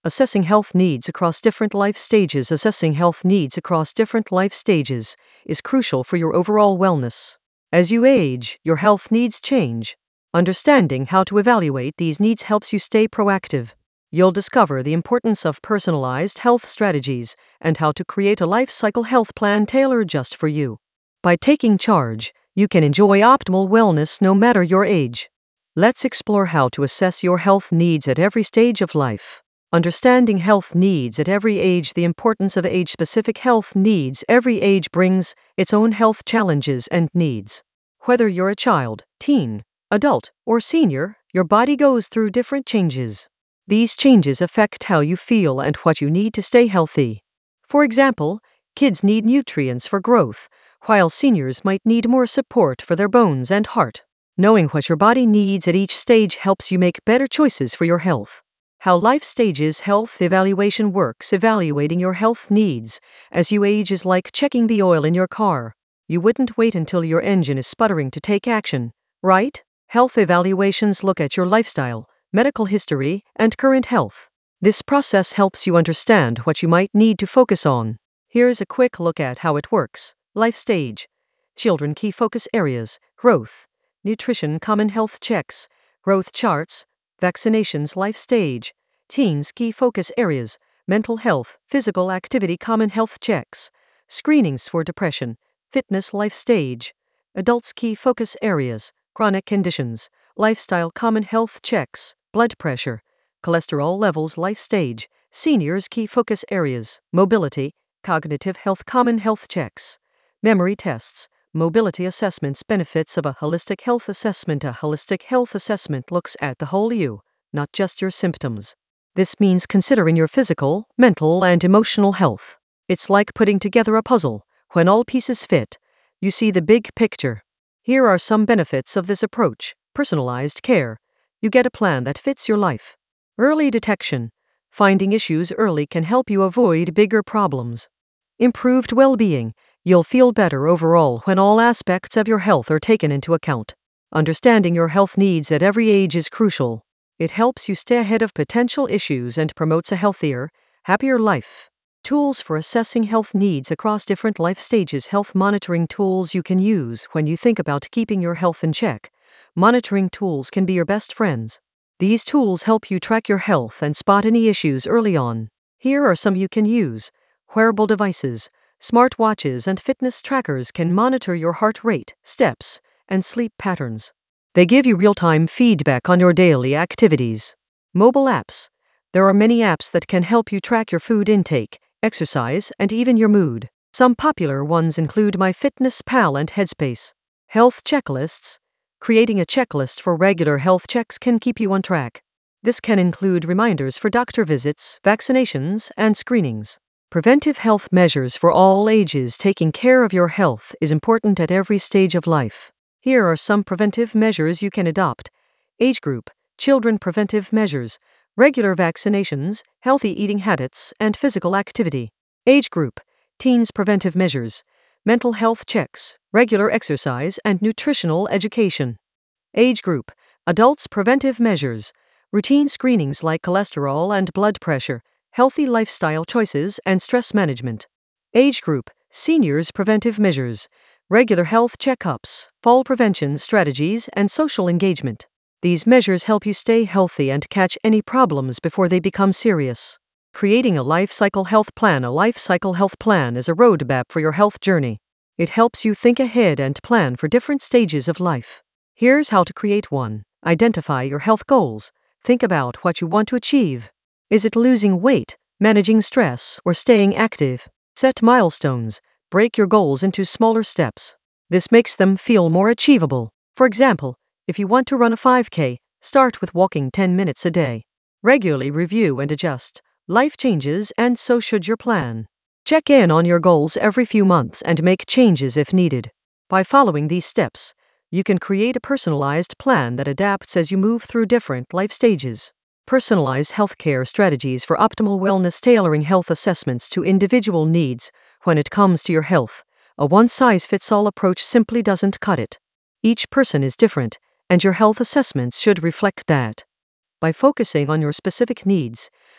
Assessing health needs across different life stages. Assessing health needs across different life stages is crucial for your overall wellness. As you age, your health needs change. Understanding how to evaluate these needs helps you stay proactive. You'll discover the importance of personalized health strategies and how to create a life cycle health plan tailored just for you. By taking charge, you can enjoy optimal wellness no matter your age. Let's explore how to assess your health needs at every stage of life. Understanding health needs at every age. The importance of age-specific health needs. Every age brings its own health challenges and needs. Whether you're a child, teen, adult, or senior, your body goes through different changes. These changes affect how you feel and what you need to stay healthy. For example, kids need nutrients for growth, while seniors might need more support for their bones and heart. Knowing what your body needs at each stage helps you make better choices for your health. How life stages health evaluation works. Evaluating your health needs as you age is like checking the oil in your car. You wouldn't wait until your engine is sputtering to take action, right? Health evaluations look at your lifestyle, medical history, and current health. This process helps you understand what you might need to focus on. Here's a quick look at how it works. Life stage. Children key focus areas. Growth. Nutrition common health checks. Growth charts. Vaccinations life stage. Teens key focus areas. Mental health, physical activity common health checks. Screenings for depression. Fitness life stage. Adults key focus areas. Chronic conditions. Lifestyle common health checks. Blood pressure. Cholesterol levels life stage. Seniors key focus areas. Mobility. Cognitive health common health checks. Memory tests. Mobility assessments. Benefits of a holistic health assessment. A holistic health assessment looks at the whole you, not just your symptoms. This means considering your physical, mental, and emotional health. It's like putting together a puzzle. When all pieces fit, you see the big picture. Here are some benefits of this approach. Personalized care. You get a plan that fits your life. Early detection. Finding issues early can help you avoid bigger problems. Improved well-being. You'll feel better overall when all aspects of your health are taken into account. Understanding your health needs at every age is crucial. It helps you stay ahead of potential issues and promotes a healthier, happier life. Tools for assessing health needs across different life stages. Health monitoring tools you can use when you think about keeping your health in check. Monitoring tools can be your best friends. These tools help you track your health and spot any issues early on. Here are some you can use. Wearable devices. Smartwatches and fitness trackers can monitor your heart rate, steps, and sleep patterns. They give you real-time feedback on your daily activities. Mobile apps. There are many apps that can help you track your food intake, exercise, and even your mood. Some popular ones include MyFitnessPal and Headspace. Health checklists. Creating a checklist for regular health checks can keep you on track. This can include reminders for doctor visits, vaccinations, and screenings. Preventive health measures for all ages. Taking care of your health is important at every stage of life. Here are some preventive measures you can adopt. Age group, children preventive measures, regular vaccinations, healthy eating habits, and physical activity. Age group, teens preventive measures, mental health checks, regular exercise, and nutritional education. Age group, adults preventive measures, routine screenings like cholesterol and blood pressure, healthy lifestyle choices, and stress management. Age group, seniors preventive measures, regular health checkups, fall prevention strategies, and social engagement. These measures help you stay healthy and catch any problems before they become serious. Creating a life cycle health plan. A life cycle health plan is a roadmap for your health journey. It helps you think ahead and plan for different stages of life. Here's how to create one. Identify your health goals. Think about what you want to achieve. Is it losing weight, managing stress, or staying active? Set milestones. Break your goals into smaller steps. This makes them feel more achievable. For example, if you want to run a 5K, start with walking 10 minutes a day. Regularly review and adjust. Life changes, and so should your plan. Check in on your goals every few months and make changes if needed. By following these steps, you can create a personalized plan that adapts as you move through different life stages. Personalized healthcare strategies for optimal wellness. Tailoring health assessments to individual needs. When it comes to your health, a one-size-fits-all approach simply doesn't cut it. Each person is different, and your health assessments should reflect that. By focusing on your specific needs,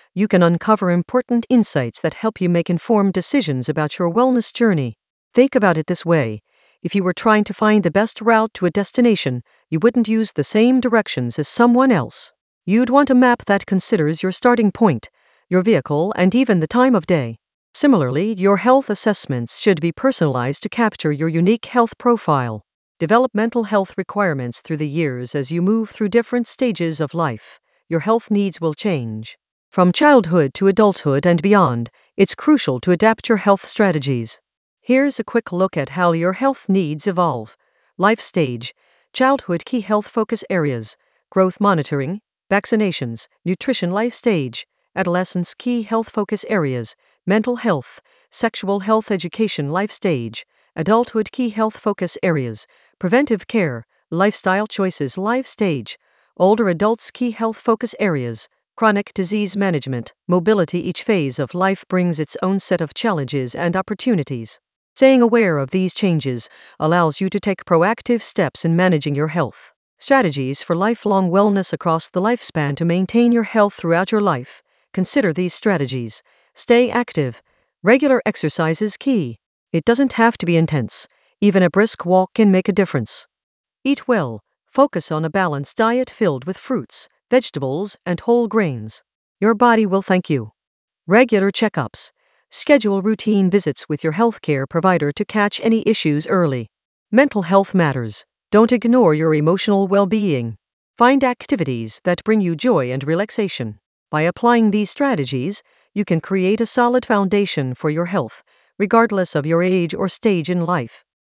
you can uncover important insights that help you make informed decisions about your wellness journey. Think about it this way. If you were trying to find the best route to a destination, you wouldn't use the same directions as someone else. You'd want a map that considers your starting point, your vehicle, and even the time of day. Similarly, your health assessments should be personalized to capture your unique health profile. Develop mental health requirements through the years. As you move through different stages of life, your health needs will change. From childhood to adulthood and beyond, it's crucial to adapt your health strategies. Here's a quick look at how your health needs evolve. Life stage: childhood key health focus areas, growth monitoring, vaccinations, nutrition. Life stage: adolescence key health focus areas, mental health, sexual health. Education. Life stage: adulthood key health focus areas, preventive care, lifestyle choices. Life stage: older adults key health focus areas, chronic disease management, mobility. Each phase of life brings its own set of challenges and opportunities. Staying aware of these changes allows you to take proactive steps in managing your health. Strategies for lifelong wellness across the lifespan. To maintain your health throughout your life, consider these strategies. Stay active. Regular exercise is key. It doesn't have to be intense. Even a brisk walk can make a difference. Eat well. Focus on a balanced diet filled with fruits, vegetables, and whole grains. Your body will thank you. Regular checkups. Schedule routine visits with your healthcare provider to catch any issues early. Mental health matters. Don't ignore your emotional well-being. Find activities that bring you joy and relaxation. By applying these strategies, you can create a solid foundation for your health, regardless of your age or stage in life.